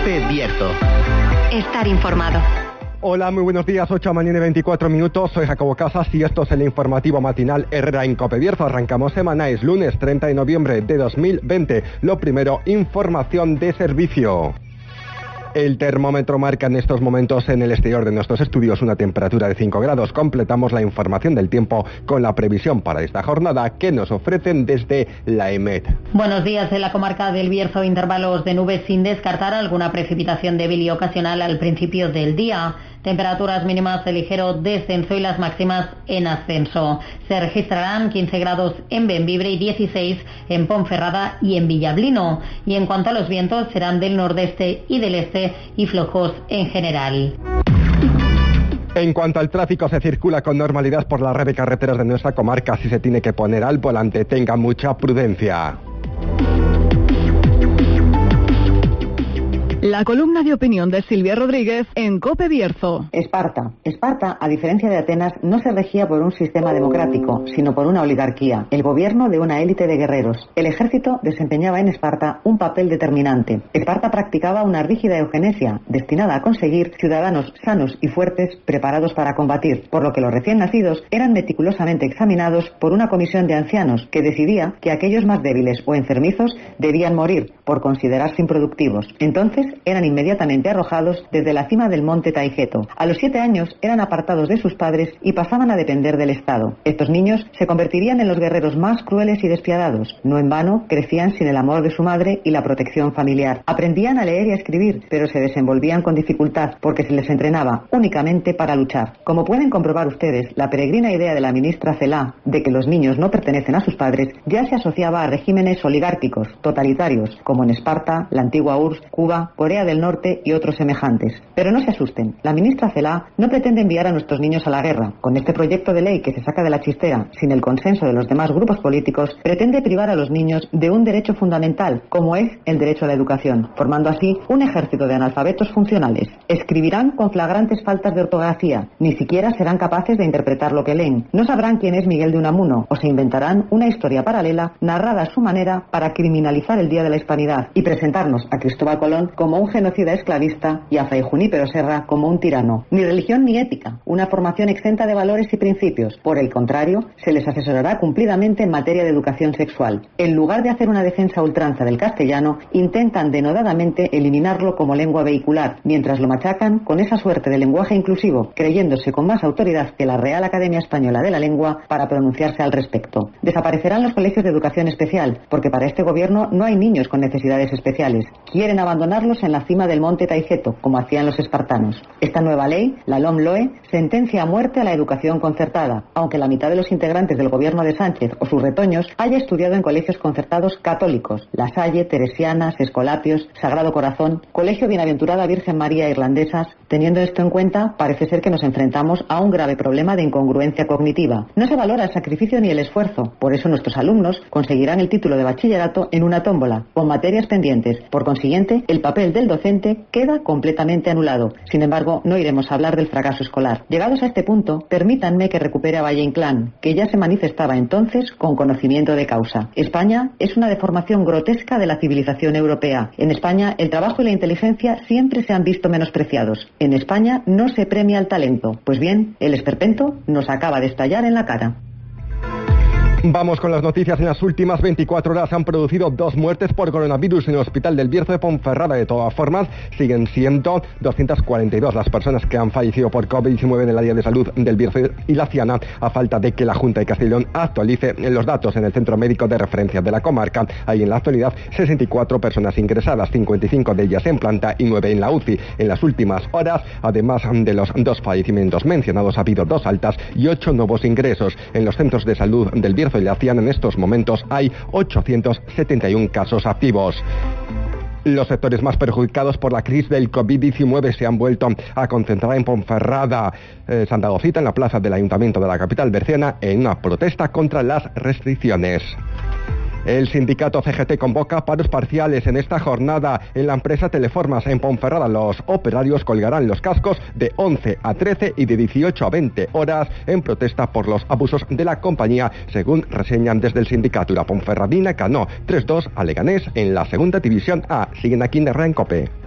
COPE Bierzo. Estar informado. Hola, muy buenos días, 8:24 a.m. Soy Jacobo Casas y esto es el informativo matinal Herrera en COPE Bierzo. Arrancamos semana, es lunes 30 de noviembre de 2020. Lo primero, información de servicio. El termómetro marca en estos momentos en el exterior de nuestros estudios una temperatura de 5 grados. Completamos la información del tiempo con la previsión para esta jornada que nos ofrecen desde la EMET. Buenos días. En la comarca del Bierzo, intervalos de nubes sin descartar alguna precipitación débil y ocasional al principio del día. Temperaturas mínimas de ligero descenso y las máximas en ascenso. Se registrarán 15 grados en Bembibre y 16 en Ponferrada y en Villablino. Y en cuanto a los vientos, serán del nordeste y del este y flojos en general. En cuanto al tráfico, se circula con normalidad por la red de carreteras de nuestra comarca. Si se tiene que poner al volante, tenga mucha prudencia. La columna de opinión de Silvia Rodríguez en COPE Bierzo. Esparta, a diferencia de Atenas, no se regía por un sistema democrático, sino por una oligarquía, el gobierno de una élite de guerreros. El ejército desempeñaba en Esparta un papel determinante. Esparta practicaba una rígida eugenesia, destinada a conseguir ciudadanos sanos y fuertes preparados para combatir, por lo que los recién nacidos eran meticulosamente examinados por una comisión de ancianos que decidía que aquellos más débiles o enfermizos debían morir por considerarse improductivos. Entonces, eran inmediatamente arrojados desde la cima del monte Taigeto. A los 7 años eran apartados de sus padres y pasaban a depender del Estado. Estos niños se convertirían en los guerreros más crueles y despiadados. No en vano crecían sin el amor de su madre y la protección familiar. Aprendían a leer y a escribir, pero se desenvolvían con dificultad porque se les entrenaba únicamente para luchar. Como pueden comprobar ustedes, la peregrina idea de la ministra Celá de que los niños no pertenecen a sus padres ya se asociaba a regímenes oligárquicos, totalitarios, como en Esparta, la antigua URSS, Cuba, Corea del Norte y otros semejantes. Pero no se asusten, la ministra Celá no pretende enviar a nuestros niños a la guerra. Con este proyecto de ley que se saca de la chistera sin el consenso de los demás grupos políticos, pretende privar a los niños de un derecho fundamental, como es el derecho a la educación, formando así un ejército de analfabetos funcionales. Escribirán con flagrantes faltas de ortografía, ni siquiera serán capaces de interpretar lo que leen. No sabrán quién es Miguel de Unamuno, o se inventarán una historia paralela narrada a su manera para criminalizar el Día de la Hispanidad y presentarnos a Cristóbal Colón como un genocida esclavista y a Fray Junípero Serra como un tirano. Ni religión ni ética, una formación exenta de valores y principios. Por el contrario, se les asesorará cumplidamente en materia de educación sexual. En lugar de hacer una defensa a ultranza del castellano, intentan denodadamente eliminarlo como lengua vehicular, mientras lo machacan con esa suerte de lenguaje inclusivo, creyéndose con más autoridad que la Real Academia Española de la Lengua para pronunciarse al respecto. Desaparecerán los colegios de educación especial, porque para este gobierno no hay niños con necesidades especiales. Quieren abandonarlos en la cima del monte Taigeto, como hacían los espartanos. Esta nueva ley, la LOMLOE, sentencia a muerte a la educación concertada, aunque la mitad de los integrantes del gobierno de Sánchez o sus retoños haya estudiado en colegios concertados católicos, La Salle, Teresianas, Escolapios, Sagrado Corazón, Colegio Bienaventurada Virgen María Irlandesas. Teniendo esto en cuenta, parece ser que nos enfrentamos a un grave problema de incongruencia cognitiva. No se valora el sacrificio ni el esfuerzo, por eso nuestros alumnos conseguirán el título de bachillerato en una tómbola, con materias pendientes. Por consiguiente, el papel del docente queda completamente anulado. Sin embargo, no iremos a hablar del fracaso escolar. Llegados a este punto, permítanme que recupere a Valle Inclán, que ya se manifestaba entonces con conocimiento de causa. España es una deformación grotesca de la civilización europea. En España, el trabajo y la inteligencia siempre se han visto menospreciados. En España no se premia el talento. Pues bien, el esperpento nos acaba de estallar en la cara. Vamos con las noticias. En las últimas 24 horas se han producido 2 muertes por coronavirus en el Hospital del Bierzo de Ponferrada. De todas formas, siguen siendo 242 las personas que han fallecido por COVID-19 en el área de salud del Bierzo y la Ciana, a falta de que la Junta de Castellón actualice los datos. En el centro médico de referencia de la comarca hay en la actualidad 64 personas ingresadas, 55 de ellas en planta y 9 en la UCI. En las últimas horas, además de los 2 fallecimientos mencionados, ha habido 2 altas y 8 nuevos ingresos. En los centros de salud del Bierzo y la Ciana en estos momentos hay 871 casos activos. Los sectores más perjudicados por la crisis del COVID-19 se han vuelto a concentrar en Ponferrada. Se han dado cita en la plaza del Ayuntamiento de la capital berciana en una protesta contra las restricciones. El sindicato CGT convoca paros parciales en esta jornada en la empresa Teleformas en Ponferrada. Los operarios colgarán los cascos de 11 a 13 y de 18 a 20 horas en protesta por los abusos de la compañía, según reseñan desde el sindicato. La Ponferradina ganó 3-2 a Leganés en la segunda división A. Siguen aquí en Herrera en COPE.